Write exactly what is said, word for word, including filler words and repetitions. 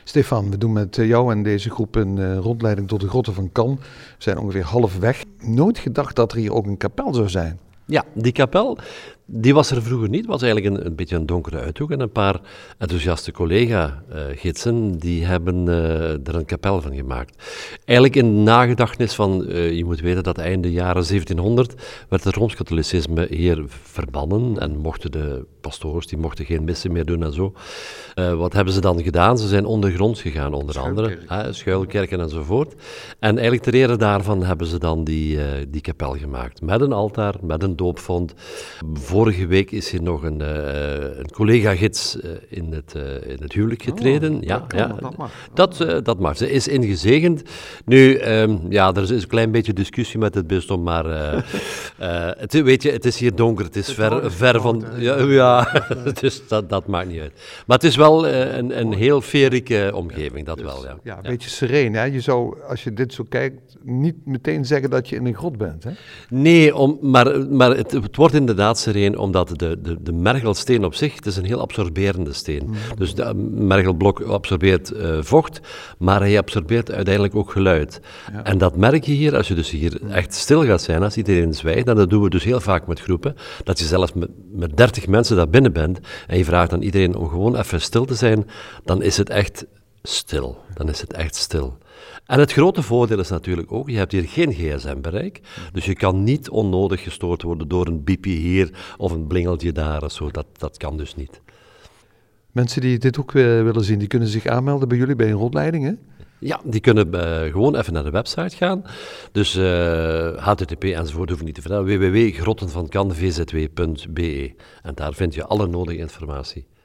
Stefan, we doen met jou en deze groep een uh, rondleiding door de grotten van Kan. We zijn ongeveer halfweg. Nooit gedacht dat er hier ook een kapel zou zijn. Ja, die kapel, die was er vroeger niet. Het was eigenlijk een, een beetje een donkere uithoek. En een paar enthousiaste collega-gidsen, die hebben uh, er een kapel van gemaakt. Eigenlijk in nagedachtenis van, uh, je moet weten dat einde jaren zeventienhonderd werd het Rooms-Katholicisme hier verbannen. En mochten de pastoors, die mochten geen missen meer doen en zo. Uh, wat hebben ze dan gedaan? Ze zijn ondergronds gegaan, onder andere. Hè, schuilkerken enzovoort. En eigenlijk ter ere daarvan hebben ze dan die, uh, die kapel gemaakt. Met een altaar, met een doopvont. Vorige week is hier nog een, uh, een collega-gids uh, in, het, uh, in het huwelijk getreden. Oh, ja, dat, kan, ja, dat mag. Dat, uh, dat mag. Ze is ingezegend. Nu, um, ja, er is een klein beetje discussie met het bisdom, maar uh, uh, het, weet je, het is hier donker. Het is het ver, is ver van... Ja, ja dus dat, dat maakt niet uit. Maar het is wel uh, een, een heel feerieke omgeving, dat dus, wel, ja. Ja, een ja. beetje sereen, hè? Je zou, als je dit zo kijkt, niet meteen zeggen dat je in een grot bent, hè? Nee, om, maar, maar het, het wordt inderdaad sereen, omdat de, de, de mergelsteen op zich, het is een heel absorberende steen. Mm. Dus de mergelblok absorbeert uh, vocht, maar hij absorbeert uiteindelijk ook geluid. Ja. En dat merk je hier, als je dus hier echt stil gaat zijn, als iedereen zwijgt, en dat doen we dus heel vaak met groepen, dat je zelfs met, met dertig mensen daar binnen bent, en je vraagt aan iedereen om gewoon even stil te zijn, dan is het echt stil. Dan is het echt stil. En het grote voordeel is natuurlijk ook, je hebt hier geen gsm-bereik, dus je kan niet onnodig gestoord worden door een biepje hier of een blingeltje daar of zo. Dat, dat kan dus niet. Mensen die dit ook uh, willen zien, die kunnen zich aanmelden bij jullie bij een rondleiding, hè? Ja, die kunnen uh, gewoon even naar de website gaan. Dus uh, H T T P enzovoort hoef ik niet te vertellen. w w w punt grottenvankan v z w punt b e. En daar vind je alle nodige informatie.